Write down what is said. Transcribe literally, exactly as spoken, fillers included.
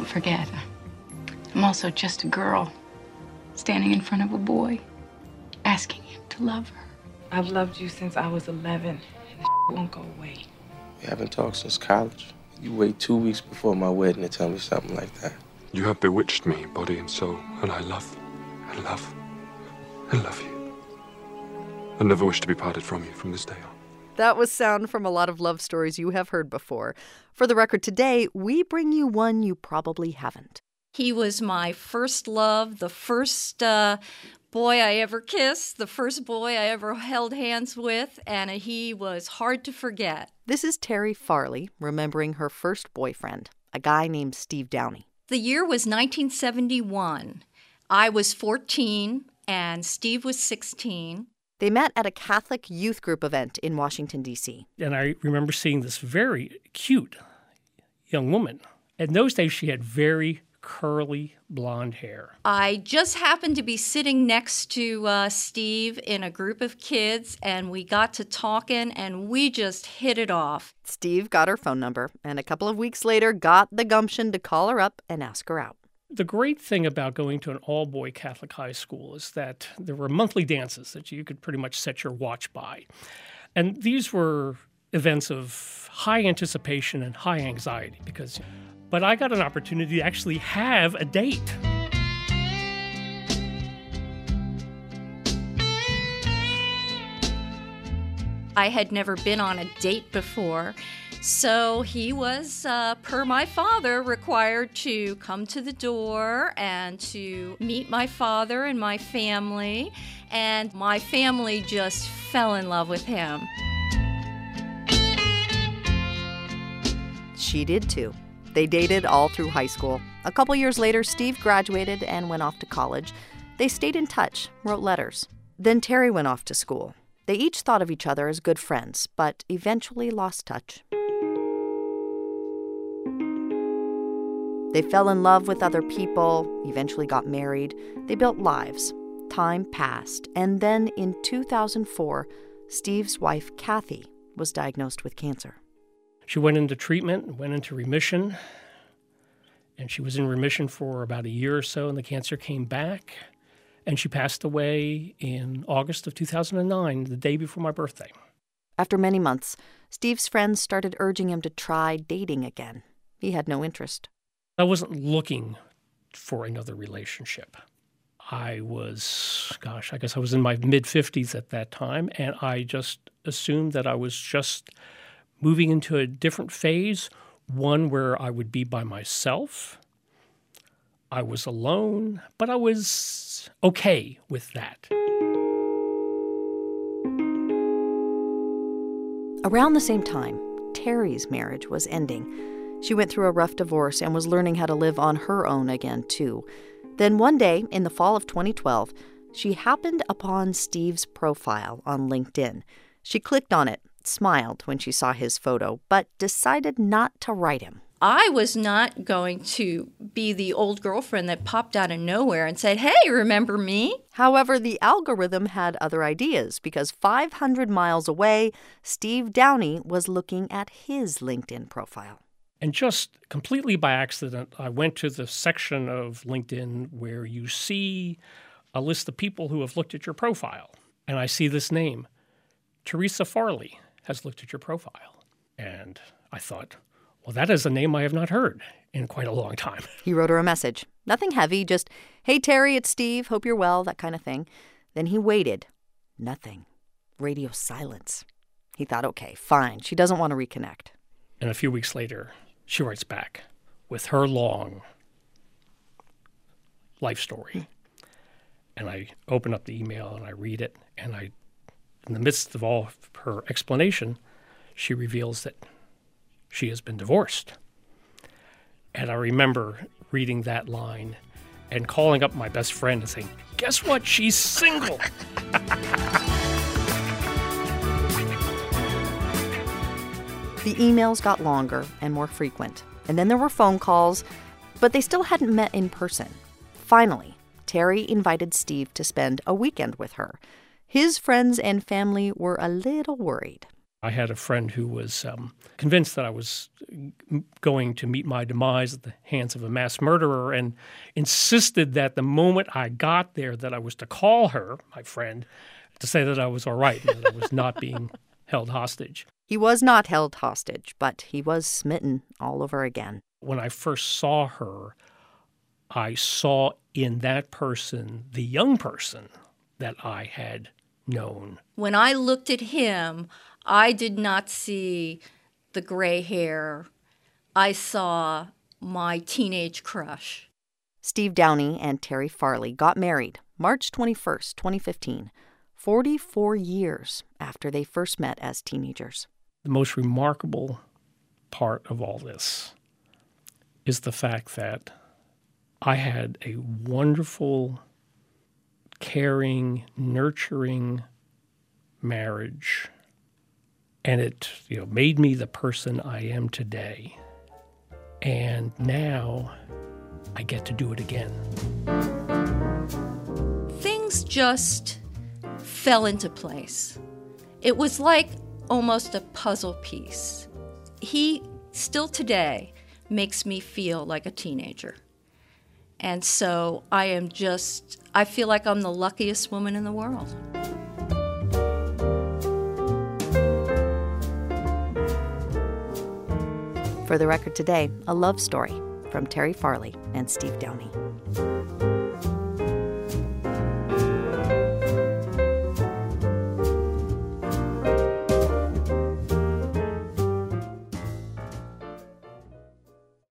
forget. I'm also just a girl standing in front of a boy, asking him to love her. I've loved you since I was eleven, and this won't go away. We haven't talked since college. You wait two weeks before my wedding to tell me something like that. You have bewitched me, body and soul, and I love, and love, and love you. I never wish to be parted from you from this day on. That was sound from a lot of love stories you have heard before. For the record today, we bring you one you probably haven't. He was my first love, the first uh, boy I ever kissed, the first boy I ever held hands with, and he was hard to forget. This is Terry Farley remembering her first boyfriend, a guy named Steve Downey. The year was nineteen seventy-one. I was fourteen, and Steve was sixteen. They met at a Catholic youth group event in Washington, D C And I remember seeing this very cute young woman. In those days, she had very curly blonde hair. I just happened to be sitting next to uh, Steve in a group of kids, and we got to talking, and we just hit it off. Steve got her phone number, and a couple of weeks later got the gumption to call her up and ask her out. The great thing about going to an all-boy Catholic high school is that there were monthly dances that you could pretty much set your watch by. And these were events of high anticipation and high anxiety because, but I got an opportunity to actually have a date. I had never been on a date before. So he was, uh, per my father, required to come to the door and to meet my father and my family. And my family just fell in love with him. She did too. They dated all through high school. A couple years later, Steve graduated and went off to college. They stayed in touch, wrote letters. Then Terry went off to school. They each thought of each other as good friends, but eventually lost touch. They fell in love with other people, eventually got married. They built lives. Time passed, and then in two thousand four, Steve's wife, Kathy, was diagnosed with cancer. She went into treatment, went into remission, and she was in remission for about a year or so, and the cancer came back, and she passed away in August of two thousand nine, the day before my birthday. After many months, Steve's friends started urging him to try dating again. He had no interest. I wasn't looking for another relationship. I was, gosh, I guess I was in my mid-fifties at that time, and I just assumed that I was just moving into a different phase, one where I would be by myself. I was alone, but I was okay with that. Around the same time, Terry's marriage was ending. She went through a rough divorce and was learning how to live on her own again, too. Then one day, in the fall of twenty twelve, she happened upon Steve's profile on LinkedIn. She clicked on it, smiled when she saw his photo, but decided not to write him. I was not going to be the old girlfriend that popped out of nowhere and said, "Hey, remember me?" However, the algorithm had other ideas because five hundred miles away, Steve Downey was looking at his LinkedIn profile. And just completely by accident, I went to the section of LinkedIn where you see a list of people who have looked at your profile. And I see this name, Teresa Farley, has looked at your profile. And I thought, well, that is a name I have not heard in quite a long time. He wrote her a message. Nothing heavy, just, "Hey, Terry, it's Steve. Hope you're well," that kind of thing. Then he waited. Nothing. Radio silence. He thought, okay, fine. She doesn't want to reconnect. And a few weeks later, she writes back with her long life story. And I open up the email and I read it. And I, in the midst of all of her explanation, she reveals that she has been divorced. And I remember reading that line and calling up my best friend and saying, "Guess what? She's single." The emails got longer and more frequent, and then there were phone calls, but they still hadn't met in person. Finally, Terry invited Steve to spend a weekend with her. His friends and family were a little worried. I had a friend who was um, convinced that I was going to meet my demise at the hands of a mass murderer and insisted that the moment I got there that I was to call her, my friend, to say that I was all right and that I was not being held hostage. He was not held hostage, but he was smitten all over again. When I first saw her, I saw in that person the young person that I had known. When I looked at him, I did not see the gray hair. I saw my teenage crush. Steve Downey and Terry Farley got married March twenty-first, twenty fifteen, forty-four years after they first met as teenagers. The most remarkable part of all this is the fact that I had a wonderful, caring, nurturing marriage. And it, you know, made me the person I am today. And now I get to do it again. Things just fell into place. It was like almost a puzzle piece. He still today makes me feel like a teenager. And so I am just, I feel like I'm the luckiest woman in the world. For the Record today, a love story from Terry Farley and Steve Downey.